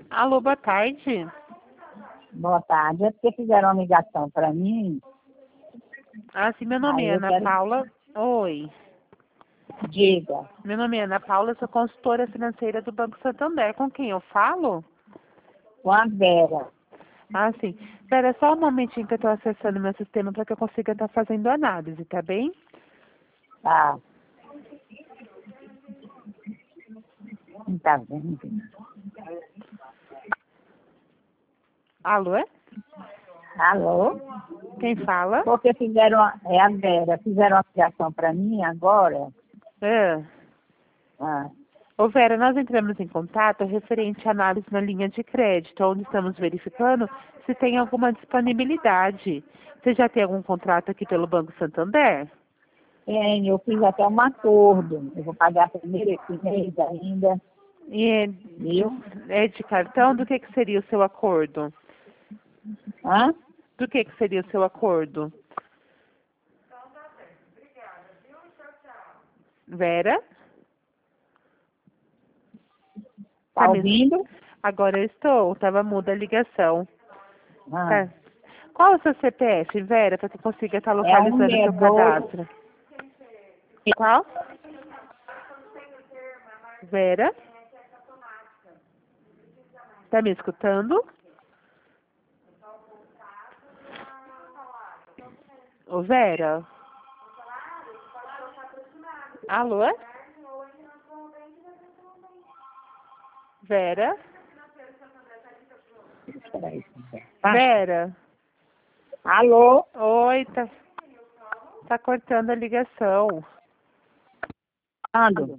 Alô, boa tarde. Boa tarde. É porque fizeram uma ligação para mim. Ah, sim, meu nome Aí é eu Ana quero. Paula. Oi. Diga. Meu nome é Ana Paula, eu sou consultora financeira do Banco Santander. Com quem eu falo? Com a Vera. Ah, sim. Espera só um momentinho que eu estou acessando meu sistema para que eu consiga estar fazendo análise, tá bem? Tá. Não tá vendo? Alô? Alô? Quem fala? Porque é a Vera. Fizeram uma ligação para mim agora. Ah. Ah, Ô Vera, nós entramos em contato referente à análise na linha de crédito, onde estamos verificando se tem alguma disponibilidade. Você já tem algum contrato aqui pelo Banco Santander? eu fiz até um acordo. Eu vou pagar primeiro esse mês ainda. E Viu? é de cartão? Do que seria o seu acordo? Hã? Do que seria o seu acordo? Vera? Tá Me... ouvindo? Agora eu estou, estava muda a ligação. Ah, Tá. Qual é o seu CPF, Vera, para que eu consiga estar é localizando o seu 162. cadastro? Qual? Vera? Tá me escutando? Ô, Vera? Alô? Vera? Espera aí. Tá? Vera? Alô? Oi, tá cortando a ligação. Ando.